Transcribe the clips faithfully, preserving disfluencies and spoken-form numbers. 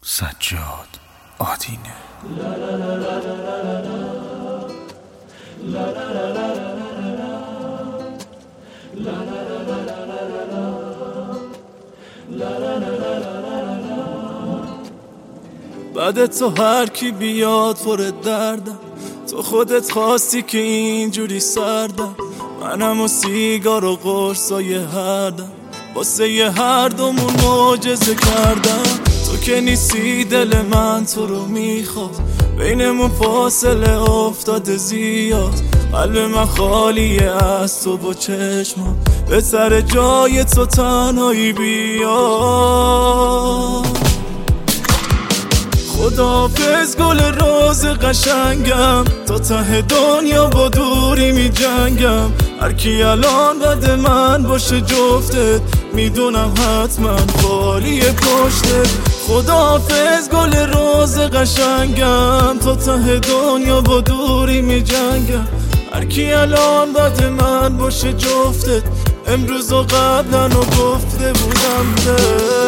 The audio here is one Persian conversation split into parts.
سجاد آدینه. بعد تو هر کی بیاد پر دردم، تو خودت خواستی که اینجوری سردم. منم و سیگار و قرصای هردم، واسه یه هر دومون معجزه کردم. تو که نیستی دل من تو رو میخواد، بینمون فاصله افتاده زیاد. قلب من خالیه از تو با چشمم، به سر جای تو تنهایی بیاد. خداحافظ گل روز قشنگم، تا ته دنیا با دوری می جنگم. هر کی الان بد من باشه جفتت، میدونم حتما خالی پشتت. خداحافظ گل روز قشنگم، تا ته دنیا با دوری می جنگم. هر کی الان بد من باشه جفتت، امروز و قبلا و گفته بودم ده.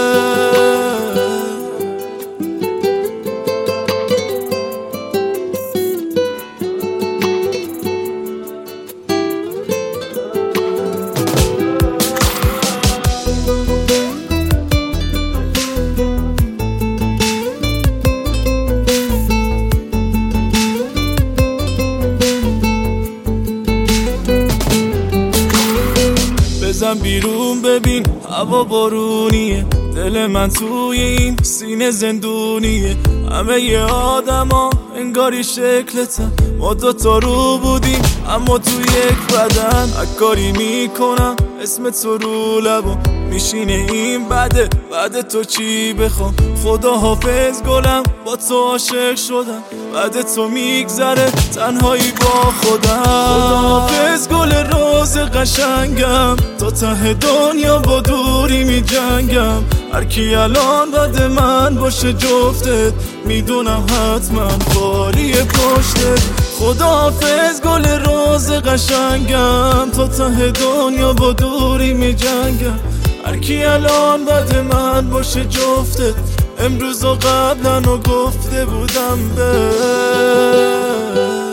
بزن بیرون ببین هوا بارونیه، دل من توی این سینه زندونیه. همه ی آدم ها انگاری شکلتن، ما دوتا رو بودیم اما تو یک بدن. اکاری میکنم اسم تو رو لبم، میشینه این بده بعد تو چی بخوام. خدا حافظ گلم با تو عاشق شدم، بعد تو میگذره تنهایی با خودم. خدا حافظ گل روز قشنگم، تا ته دنیا با دوری می جنگم. هر کی الان بد من باشه جفتت، میدونم حتما خالی پشتت. خدا حافظ گل روز قشنگم، تا ته دنیا با دوری می جنگم. هر کی الان بد من باشه جفتت، امروز و قبلا و گفته بودم به